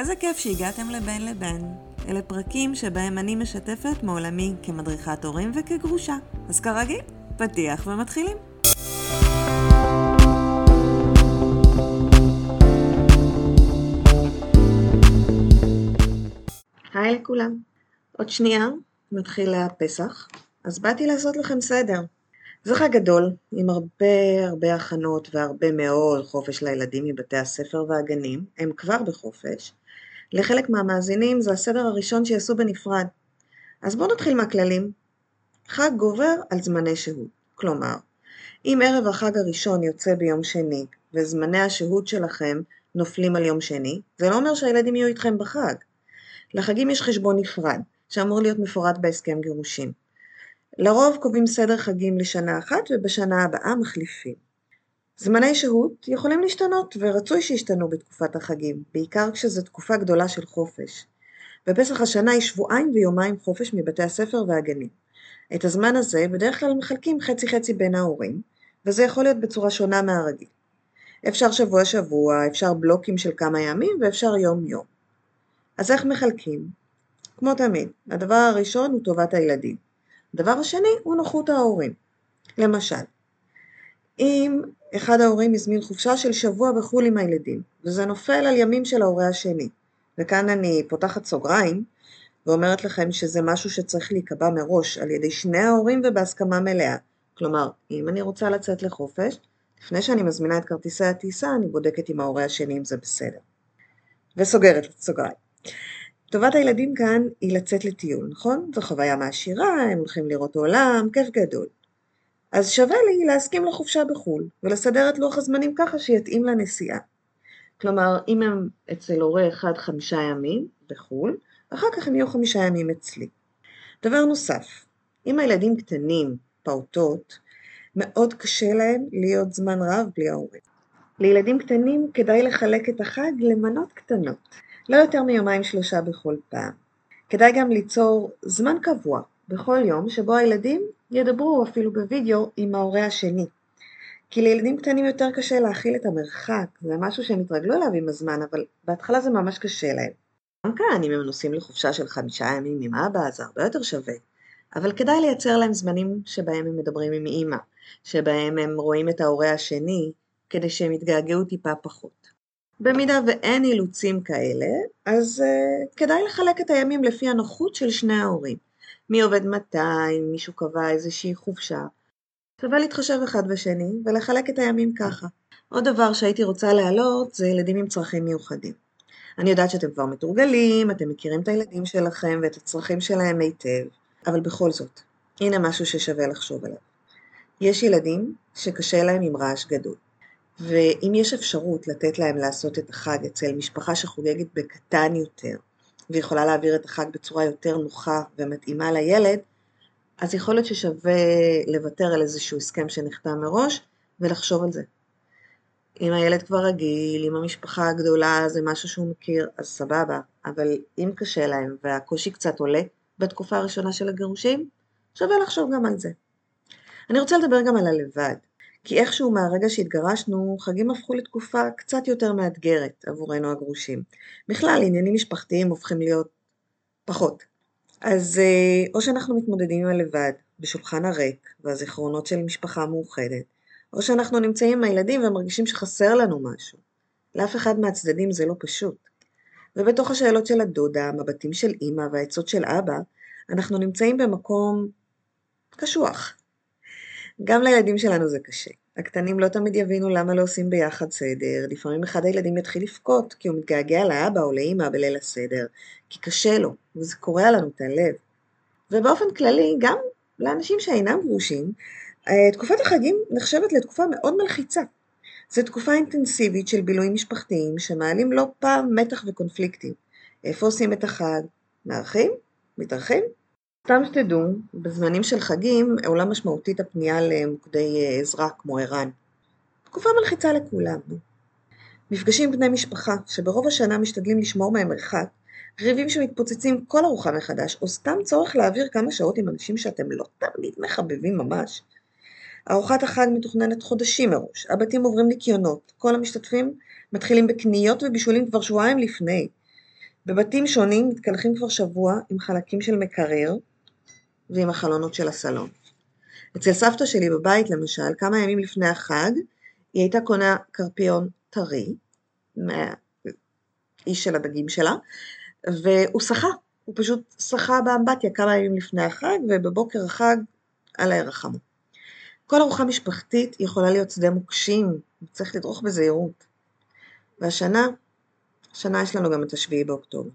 איזה כיף שהגעתם לבין לבין. אלה פרקים שבהם אני משתפת מעולמי כמדריכת הורים וכגרושה. אז כרגיל, פתיח ומתחילים. היי לכולם. עוד שנייה מתחיל הפסח, אז באתי לעשות לכם סדר. זה חג גדול, עם הרבה הכנות והרבה מאוד חופש לילדים מבתי הספר והגנים. הם כבר בחופש. לחלק מהמאזינים זה הסדר הראשון שיעשו בנפרד. אז בואו נתחיל מהכללים. חג גובר על זמני שהות. כלומר, אם ערב החג הראשון יוצא ביום שני, וזמני השהות שלכם נופלים על יום שני, זה לא אומר שהילדים יהיו איתכם בחג. לחגים יש חשבון נפרד, שאמור להיות מפורט בהסכם גירושים. לרוב קובעים סדר חגים לשנה אחת, ובשנה הבאה מחליפים. זמני שהות יכולים להשתנות, ורצוי שישתנו בתקופת החגים, בעיקר כשזו תקופה גדולה של חופש. בפסח השנה יש שבועיים ויומיים חופש מבתי הספר והגנים. את הזמן הזה בדרך כלל מחלקים חצי בין ההורים, וזה יכול להיות בצורה שונה מהרגיל. אפשר שבוע, אפשר בלוקים של כמה ימים, ואפשר יום. אז איך מחלקים? כמו תמיד, הדבר הראשון הוא טובת הילדים. הדבר השני הוא נוחות ההורים. למשל, אם אחד ההורים הזמין חופשה של שבוע בחול עם הילדים, וזה נופל על ימים של ההורה השני, וכאן אני פותחת סוגריים, ואומרת לכם שזה משהו שצריך להיקבע מראש על ידי שני ההורים ובהסכמה מלאה. כלומר, אם אני רוצה לצאת לחופש, לפני שאני מזמינה את כרטיסי הטיסה, אני בודקת עם ההורה השני אם זה בסדר. וסוגרת את סוגריים. טובת הילדים כאן היא לצאת לטיול, נכון? זו חוויה מעשירה, הם הולכים לראות עולם, כיף גדול. אז שווה לי להסכים לחופשה בחול, ולסדר את לוח הזמנים ככה שיתאים לנסיעה. כלומר, אם הם אצל הורה אחד 5 ימים בחול, אחר כך הם יהיו 5 ימים אצלי. דבר נוסף, אם הילדים קטנים, פעוטות, מאוד קשה להם להיות זמן רב בלי ההורים. לילדים קטנים כדאי לחלק את החג למנות קטנות, לא יותר מ2-3 בכל פעם. כדאי גם ליצור זמן קבוע בכל יום שבו הילדים ידברו אפילו בווידאו עם ההורה השני. כי לילדים קטנים יותר קשה להכיל את המרחק, זה משהו שהם התרגלו אליו עם הזמן, אבל בהתחלה זה ממש קשה להם. גם כאן, אם הם נוסעים לחופשה של 5 ימים עם אבא, זה הרבה יותר שווה. אבל כדאי לייצר להם זמנים שבהם הם מדברים עם אמא, שבהם הם רואים את ההורה השני, כדי שהם יתגעגעו טיפה פחות. במידה ואין אילוצים כאלה, אז כדאי לחלק את הימים לפי הנוחות של שני ההורים. מי עובד מתי, מישהו קבע איזושהי חופשה. שווה להתחשב אחד בשני ולחלק את הימים ככה. עוד דבר שהייתי רוצה להעלות זה ילדים עם צרכים מיוחדים. אני יודעת שאתם כבר מתורגלים, אתם מכירים את הילדים שלכם ואת הצרכים שלהם היטב, אבל בכל זאת, הנה משהו ששווה לחשוב עליו. יש ילדים שקשה להם עם רעש גדול, ואם יש אפשרות לתת להם לעשות את החג אצל משפחה שחוגגת בקטן יותר, ויכולה להעביר את החג בצורה יותר נוחה ומתאימה לילד, אז יכול להיות ששווה לוותר על איזשהו הסכם שנחתם מראש ולחשוב על זה. אם הילד כבר רגיל, אם המשפחה הגדולה זה משהו שהוא מכיר, אז סבבה, אבל אם קשה להם והקושי קצת עולה בתקופה הראשונה של הגירושים, שווה לחשוב גם על זה. אני רוצה לדבר גם על הלבד, כי איכשהו מהרגע שהתגרשנו, חגים הפכו לתקופה קצת יותר מאתגרת עבורנו הגרושים. בכלל, עניינים משפחתיים הופכים להיות פחות. אז או שאנחנו מתמודדים עם הלבד בשולחן הריק והזיכרונות של משפחה מאוחדת, או שאנחנו נמצאים עם הילדים ומרגישים שחסר לנו משהו. לאף אחד מהצדדים זה לא פשוט. ובתוך השאלות של הדודה, המבטים של אמא והעצות של אבא, אנחנו נמצאים במקום קשוח. גם לילדים שלנו זה קשה. הקטנים לא תמיד יבינו למה לא עושים ביחד סדר. לפעמים אחד הילדים יתחיל לבכות כי הוא מתגעגע לאבא או לאמא בליל הסדר, כי קשה לו, וזה קורע לנו את הלב. ובאופן כללי, גם לאנשים שאינם גרושים, תקופת החגים נחשבת לתקופה מאוד מלחיצה. זו תקופה אינטנסיבית של בילויים משפחתיים שמעלים לא פעם מתח וקונפליקטים. איפה עושים את החג? מארחים? מתארחים? סתם שתדעו, בזמנים של חגים עולה משמעותית הפנייה למוקדי עזרה כמו ער"ן. תקופה מלחיצה לכולם. מפגשים בני משפחה שברוב השנה משתדלים לשמור מהם מרחק, ריבים שמתפוצצים כל ארוחה מחדש, או סתם צורך להעביר כמה שעות עם אנשים שאתם לא תמיד מחבבים ממש. ארוחת החג מתוכננת חודשים מראש, הבתים עוברים ניקיונות, כל המשתתפים מתחילים בקניות ובישולים כבר שבועיים לפני. בבתים שונים מתקלחים כבר שבוע עם חלקים של מקרר ועם החלונות של הסלון. אצל סבתא שלי בבית למשל, כמה ימים לפני החג, היא הייתה קונה קרפיון טרי, מהאיש של הדגים שלה, והוא שחה, הוא פשוט שחה באמבטיה כמה ימים לפני החג, ובבוקר החג על הירחמו. כל ארוחה משפחתית יכולה להיות שדה מוקשים, צריך לדרוך בזהירות. והשנה יש לנו גם את 7 באוקטובר.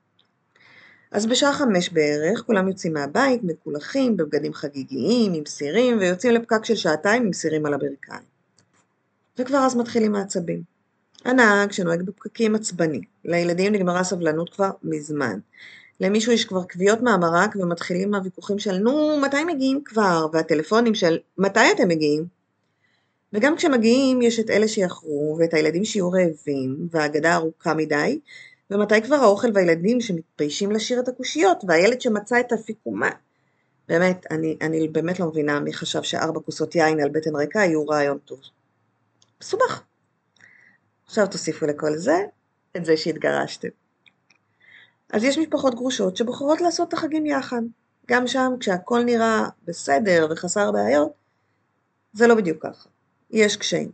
אז בשעה 5 בערך, כולם יוצאים מהבית, מקולחים, בבגדים חגיגיים, עם סירים, ויוצאים לפקק של 2 שעות עם סירים על הברכיים. וכבר אז מתחילים העצבים. הנהג שנוהג בפקקים עצבני, לילדים נגמרה הסבלנות כבר מזמן. למישהו יש כבר קביעות מהמרק ומתחילים מהוויכוחים של נו, מתי מגיעים כבר? והטלפונים של מתי אתם מגיעים? וגם כשמגיעים יש את אלה שיחרו ואת הילדים שיהיו רעבים והאגדה ארוכה מדי, ומתי כבר האוכל והילדים שמתביישים לשיר את הקושיות והילד שמצא את הפיקומה. באמת, אני באמת לא מבינה מי חשב ש4 כוסות יין על בטן ריקה יהיו רעיון טוב. מסובך. עכשיו תוסיפו לכל זה את זה שהתגרשתם. אז יש משפחות גרושות שבוחרות לעשות את החגים יחד. גם שם כשהכל נראה בסדר וחסר בעיות, זה לא בדיוק ככה. יש קשיים.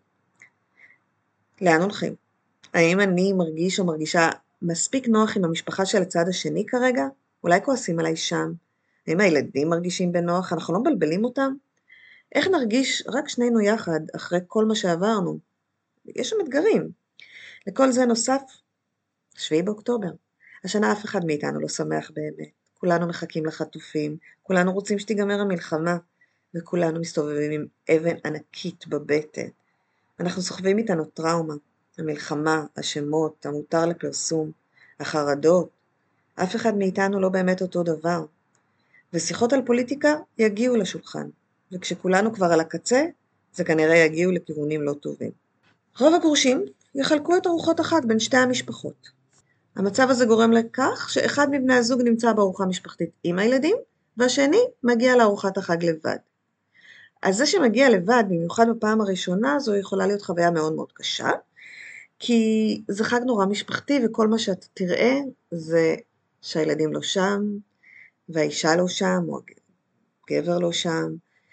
לאן הולכים? האם אני מרגיש או מרגישה מספיק נוח עם המשפחה של הצד השני כרגע? אולי כועסים עליי שם? האם הילדים מרגישים בנוח? אנחנו לא מבלבלים אותם? איך נרגיש רק שנינו יחד אחרי כל מה שעברנו? יש שם אתגרים. לכל זה נוסף 7 באוקטובר. השנה אף אחד מאיתנו לא שמח באמת. כולנו מחכים לחטופים, כולנו רוצים שתיגמר המלחמה, וכולנו מסתובבים עם אבן ענקית בבטן. אנחנו סוחבים איתנו טראומה, המלחמה, השמות, המותר לפרסום, החרדות. אף אחד מאיתנו לא באמת אותו דבר. ושיחות על פוליטיקה יגיעו לשולחן, וכשכולנו כבר על הקצה, זה כנראה יגיעו לכיוונים לא טובים. רוב הגרושים יחלקו את ארוחות החג בין שתי המשפחות. המצב הזה גורם לכך שאחד מבני הזוג נמצא בארוחה משפחתית עם הילדים, והשני מגיע לארוחת החג לבד. אז זה שמגיע לבד, במיוחד בפעם הראשונה, זו יכולה להיות חוויה מאוד מאוד קשה, כי זה חג נורא משפחתי, וכל מה שאתה תראה זה שהילדים לא שם, והאישה לא שם, או הגבר לא שם,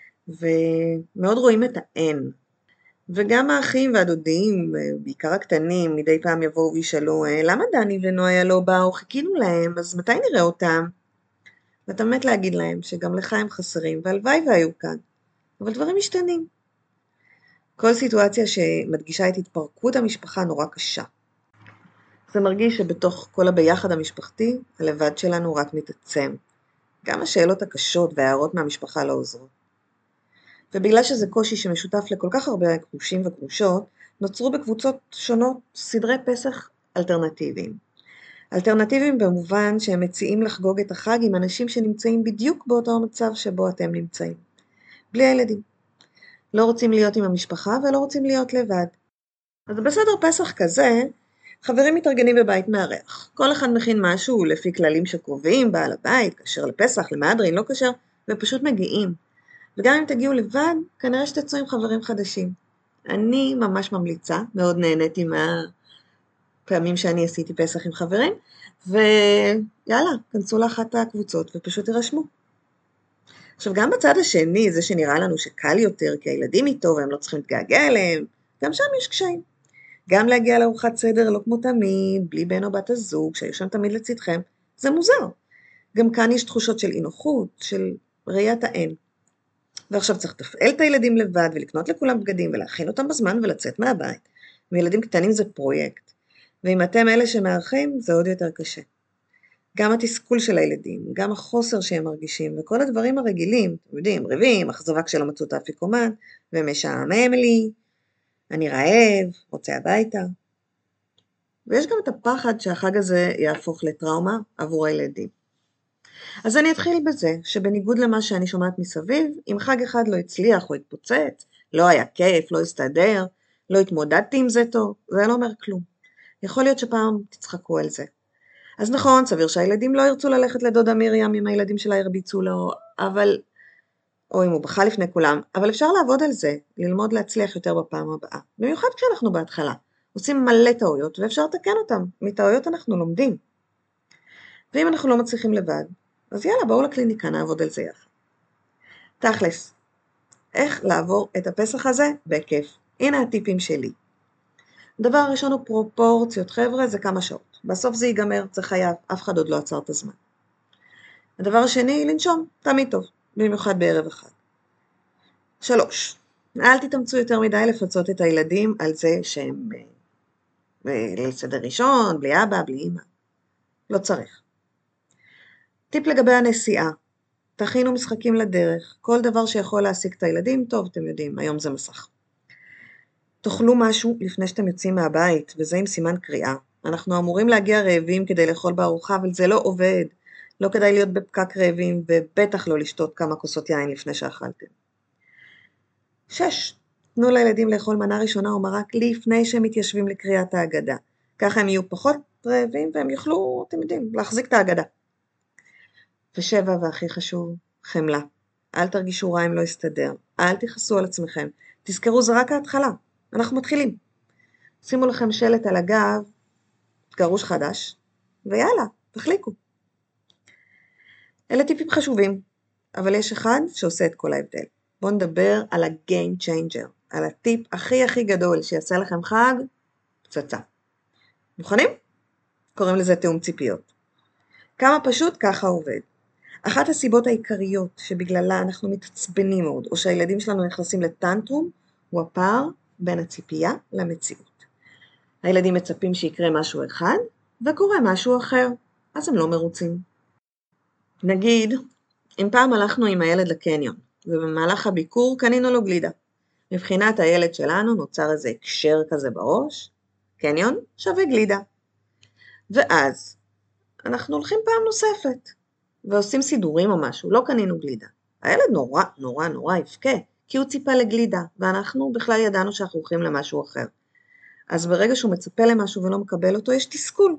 ומאוד רואים את האין. וגם האחים והדודים, בעיקר הקטנים, מדי פעם יבואו וישאלו, למה דני ונויה לא באו? חיכינו להם, אז מתי נראה אותם? ואתה מת להגיד להם שגם לך הם חסרים, והלוואי והיו כאן. אבל דברים משתנים. כל סיטואציה שמדגישה את התפרקות המשפחה נורא קשה. זה מרגיש שבתוך כל הביחד המשפחתי, הלבד שלנו רק מתעצם. גם השאלות הקשות וההערות מהמשפחה לא עוזרות. ובגלל שזה קושי שמשותף לכל כך הרבה גרושים וגרושות, נוצרו בקבוצות שונות סדרי פסח אלטרנטיביים. אלטרנטיביים במובן שהם מציעים לחגוג את החג עם אנשים שנמצאים בדיוק באותו מצב שבו אתם נמצאים. בלי הילדים. לא רוצים להיות עם המשפחה ולא רוצים להיות לבד. אז בסדר פסח כזה, חברים מתארגנים בבית מארח. כל אחד מכין משהו לפי כללים שקרובים, בעל הבית, כשר לפסח, למהדרין, לא כשר, ופשוט מגיעים. וגם אם תגיעו לבד, כנראה שתצאו עם חברים חדשים. אני ממש ממליצה, מאוד נהניתי מהפעמים שאני עשיתי פסח עם חברים, ויאללה, כנסו לאחת הקבוצות ופשוט תירשמו. עכשיו גם בצד השני, זה שנראה לנו שקל יותר, כי הילדים איתו והם לא צריכים להתגעגע אליהם, גם שם יש קשיים. גם להגיע לארוחת סדר לא כמו תמיד, בלי בן או בת הזוג, שהיו שם תמיד לצדכם, זה מוזר. גם כאן יש תחושות של אי-נוחות, של ראיית האין. ועכשיו צריך לתפעל את הילדים לבד, ולקנות לכולם בגדים, ולהכין אותם בזמן ולצאת מהבית. וילדים קטנים זה פרויקט. ואם אתם אלה שמארחים, זה עוד יותר קשה. גם התסכול של הילדים, גם החוסר שהם מרגישים, וכל הדברים הרגילים, אתם יודעים, רבים, אכזבה כשלא מצאו את האפיקומן, ומשעמם לי, אני רעב, רוצה הביתה. ויש גם את הפחד שהחג הזה יהפוך לטראומה עבור הילדים. אז אני אתחיל בזה, שבניגוד למה שאני שומעת מסביב, אם חג אחד לא הצליח או התפוצץ, לא היה כיף, לא הסתדר, לא התמודדתי עם זה טוב, זה לא אומר כלום. יכול להיות שפעם תצחקו על זה. אז נכון, סביר שהילדים לא ירצו ללכת לדודה מרים אם הילדים שלה ירביצו לו, או אם הוא בכה לפני כולם, אבל אפשר לעבוד על זה, ללמוד להצליח יותר בפעם הבאה. במיוחד כשאנחנו בהתחלה, עושים מלא טעויות ואפשר לתקן אותם, מטעויות אנחנו לומדים. ואם אנחנו לא מצליחים לבד, אז יאללה, בואו לקליניקה, נעבוד על זה יחד. תכלס, איך לעבור את הפסח הזה בכיף. הנה הטיפים שלי. דבר הראשון הוא פרופורציות, חבר'ה, זה כמה שעות. בסוף זה ייגמר, זה חייב, אף אחד עוד לא עצר את הזמן. הדבר השני, לנשום, תמיד טוב, במיוחד בערב אחד. 3. אל תתאמצו יותר מדי לפצות את הילדים על זה שהם לסדר ראשון, בלי אבא, בלי אמא. לא צריך. טיפ לגבי הנסיעה. תכינו משחקים לדרך. כל דבר שיכול להשיג את הילדים, טוב, אתם יודעים, היום זה מסך. תאכלו משהו לפני שאתם יוצאים מהבית, וזה עם סימן קריאה. אנחנו אמורים להגיע רעבים כדי לאכול בארוחה, אבל זה לא עובד. לא כדאי להיות בפקק רעבים, ובטח לא לשתות כמה כוסות יין לפני שאכלתם. 6. תנו לילדים לאכול מנה ראשונה או מרק לפני שהם מתיישבים לקריאת ההגדה. ככה הם יהיו פחות רעבים, והם יוכלו, אתם יודעים, להחזיק את ההגדה. 7. והכי חשוב, חמלה. אל תרגישו רע אם לא יסתדר. אל תכעסו על עצמכם. תזכרו, זה רק ההתחלה. אנחנו מתחילים. שימו לכם שלט על הגב, גרוש חדש, ויאללה, תחליקו. אלה טיפים חשובים, אבל יש אחד שעושה את כל ההבדל. בואו נדבר על ה-game changer, על הטיפ הכי גדול שיעשה לכם חג, פצצה. מוכנים? קוראים לזה תאום ציפיות. כמה פשוט, ככה עובד. אחת הסיבות העיקריות שבגללה אנחנו מתעצבנים מאוד, או שהילדים שלנו נכנסים לטנטרום, הוא הפער בין הציפייה למציאות. הילדים מצפים שיקרה משהו אחד, וקורה משהו אחר, אז הם לא מרוצים. נגיד, אם פעם הלכנו עם הילד לקניון, ובמהלך הביקור קנינו לו גלידה. מבחינת הילד שלנו נוצר איזה הקשר כזה בראש, קניון שווה גלידה. ואז אנחנו הולכים פעם נוספת, ועושים סידורים או משהו, לא קנינו גלידה. הילד נורא יפקה, כי הוא ציפה לגלידה, ואנחנו בכלל ידענו שאנחנו הולכים למשהו אחר. אז ברגע שהוא מצפה למשהו ולא מקבל אותו, יש תסכול.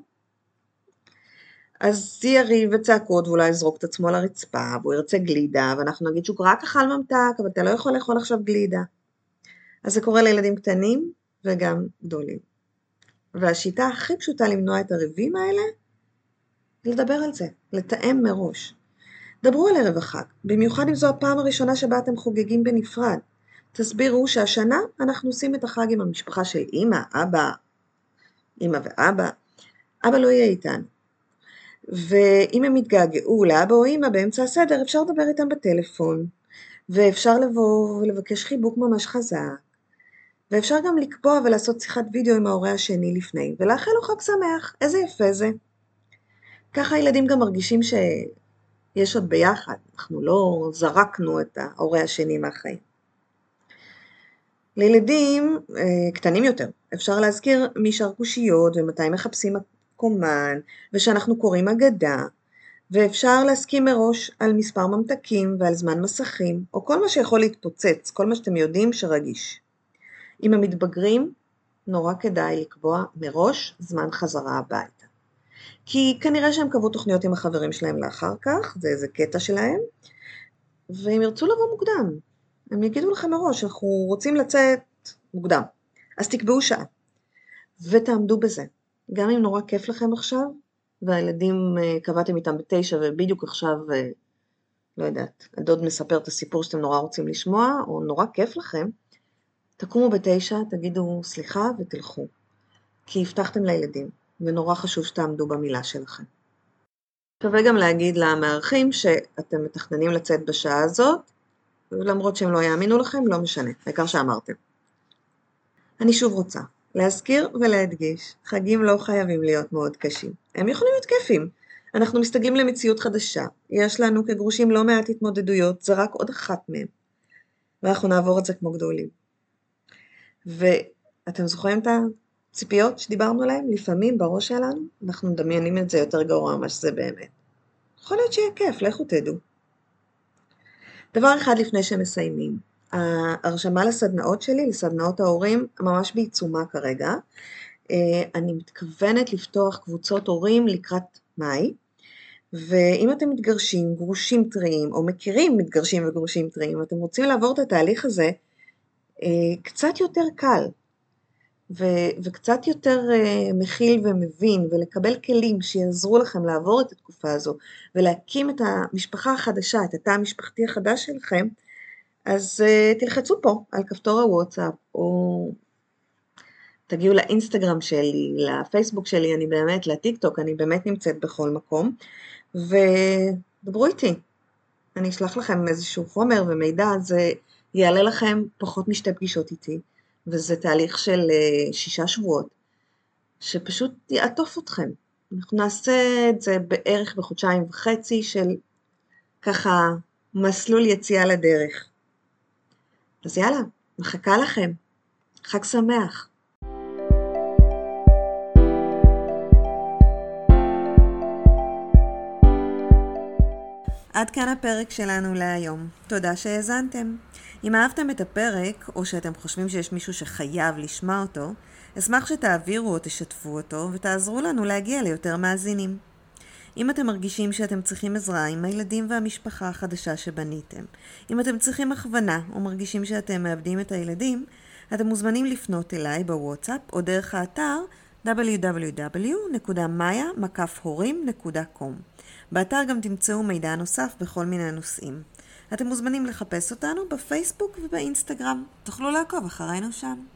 אז יריב וצעקות, ואולי יזרוק את עצמו על הרצפה, והוא ירצה גלידה, ואנחנו נגיד שהוא רק אכל ממתק, אבל אתה לא יכול לאכול עכשיו גלידה. אז זה קורה לילדים קטנים וגם גדולים. והשיטה הכי פשוטה למנוע את הריבים האלה, לדבר על זה, לתאם מראש. דברו על ערב החג, במיוחד אם זו הפעם הראשונה שבה אתם חוגגים בנפרד. תסבירו שהשנה אנחנו עושים את החג עם המשפחה של אמא ואבא. אבא לא יהיה איתנו. ואם הם יתגעגעו לאבא או אמא באמצע הסדר, אפשר לדבר איתם בטלפון, ואפשר לבוא ולבקש חיבוק ממש חזק, ואפשר גם לקבוע ולעשות שיחת וידאו עם ההורה השני לפני, ולאחל לו חג שמח, איזה יפה זה. ככה הילדים גם מרגישים שיש עוד ביחד, אנחנו לא זרקנו את ההורה השני מהחיים. לילדים קטנים יותר, אפשר להזכיר מי שר קושיות ומתי מחפשים קומן, ושאנחנו קוראים אגדה, ואפשר להסכים מראש על מספר ממתקים ועל זמן מסכים, או כל מה שיכול להתפוצץ, כל מה שאתם יודעים שרגיש. עם המתבגרים, נורא כדאי לקבוע מראש זמן חזרה הביתה. כי כנראה שהם קבעו תוכניות עם החברים שלהם לאחר כך, זה איזה קטע שלהם, והם ירצו לבוא מוקדם. הם יגידו לכם מראש, אנחנו רוצים לצאת מוקדם. אז תקבעו שעה, ותעמדו בזה. גם אם נורא כיף לכם עכשיו, והילדים קבעתם איתם ב9, ובדיוק עכשיו, לא יודעת, הדוד מספר את הסיפור שאתם נורא רוצים לשמוע, או נורא כיף לכם, תקומו ב9, תגידו סליחה ותלכו. כי הבטחתם לילדים, ונורא חשוב שתעמדו במילה שלכם. שווה גם להגיד למארחים שאתם מתכננים לצאת בשעה הזאת, ולמרות שהם לא יאמינו לכם, לא משנה, העיקר שאמרתם. אני שוב רוצה להזכיר ולהדגיש, חגים לא חייבים להיות מאוד קשים. הם יכולים להיות כיפים. אנחנו מסתגלים למציאות חדשה. יש לנו כגרושים לא מעט התמודדויות, זה רק עוד אחת מהם. ואנחנו נעבור את זה כמו גדולים. ואתם זוכרים את הציפיות שדיברנו עליהן? לפעמים בראש שלנו, אנחנו מדמיינים את זה יותר גרוע ממה שזה באמת. יכול להיות שיהיה כיף, לכו תדעו. דבר אחד לפני שמסיימים. ההרשמה לסדנאות שלי, לסדנאות ההורים, ממש בעיצומה כרגע. אני מתכוונת לפתוח קבוצות הורים לקראת מאי, ואם אתם מתגרשים, גרושים טריים, או מכירים מתגרשים וגרושים טריים, אתם רוצים לעבור את התהליך הזה, קצת יותר קל. וקצת יותר מכיל ומבין, ולקבל כלים שיעזרו לכם לעבור את התקופה הזו, ולהקים את המשפחה החדשה, את התא המשפחתי החדש שלכם, אז תלחצו פה על כפתור הוואטסאפ, או תגיעו לאינסטגרם שלי, לפייסבוק שלי, אני באמת, לטיק טוק, אני באמת נמצאת בכל מקום, ודברו איתי. אני אשלח לכם איזשהו חומר ומידע, זה יעלה לכם פחות משתי פגישות איתי, וזה תהליך של 6 שבועות, שפשוט יעטוף אתכם. אנחנו נעשה את זה בערך בחודשיים וחצי של ככה מסלול יציאה לדרך. אז יאללה, מחכה לכם. חג שמח. עד כאן הפרק שלנו להיום. תודה שהאזנתם. אם אהבתם את הפרק, או שאתם חושבים שיש מישהו שחייב לשמוע אותו, אשמח שתעבירו או תשתפו אותו, ותעזרו לנו להגיע ליותר מאזינים. אם אתם מרגישים שאתם צריכים עזרה עם הילדים והמשפחה החדשה שבניתם, אם אתם צריכים הכוונה או מרגישים שאתם מאבדים את הילדים, אתם מוזמנים לפנות אליי בוואטסאפ או דרך האתר www.maya-horim.com. באתר גם תמצאו מידע נוסף בכל מיני נושאים. אתם מוזמנים לחפש אותנו בפייסבוק ובאינסטגרם. תוכלו לעקוב אחרינו שם.